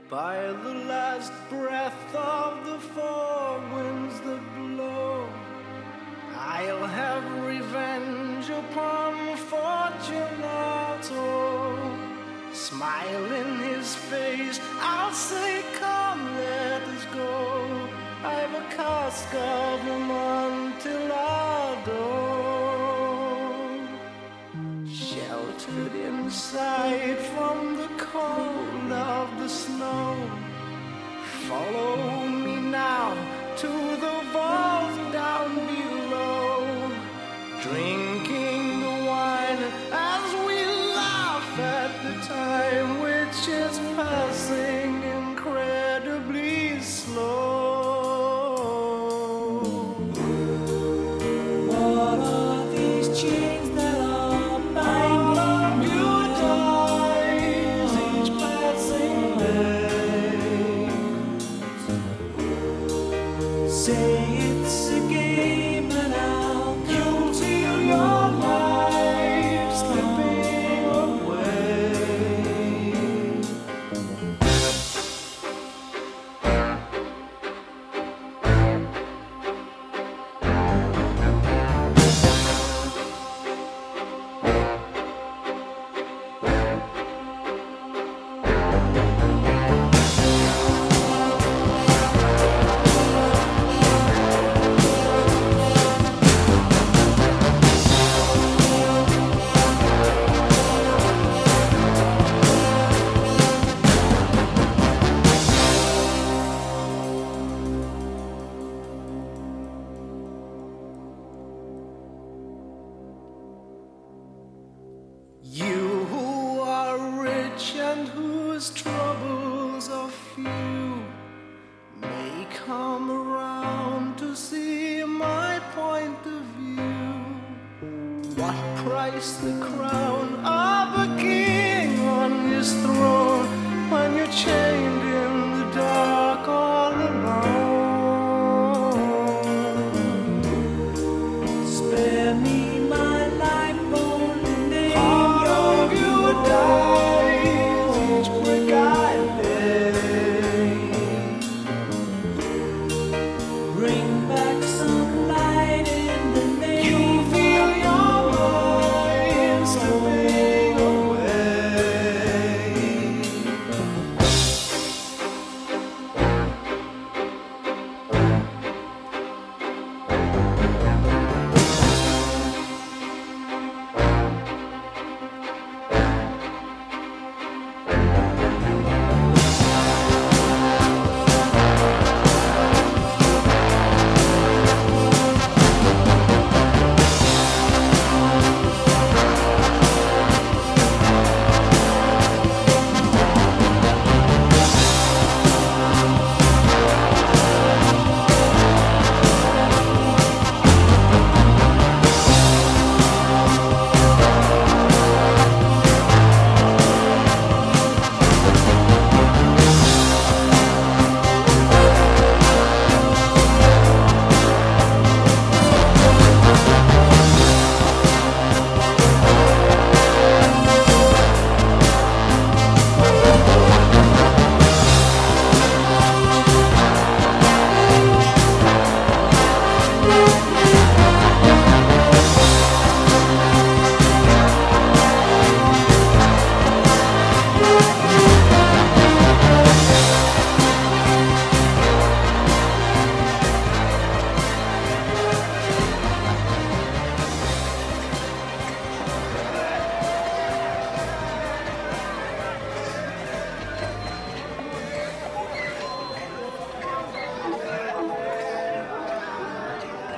by the last breath of the four winds that blow. I'll have revenge upon Fortunato. Smile in his face, I'll say, come, let us go. I've a cask of Amontillado, sheltered inside from the cold of the snow. Follow me now to the vault down below, drinking the wine as we laugh at the time which is passing incredibly slow. What are these chains that are binding you Dies each passing day. Say it's a game and I'll You till your life slipping away. You who are rich and whose troubles are few may come around to see my point of view. What price the crown of a king on his throne when you change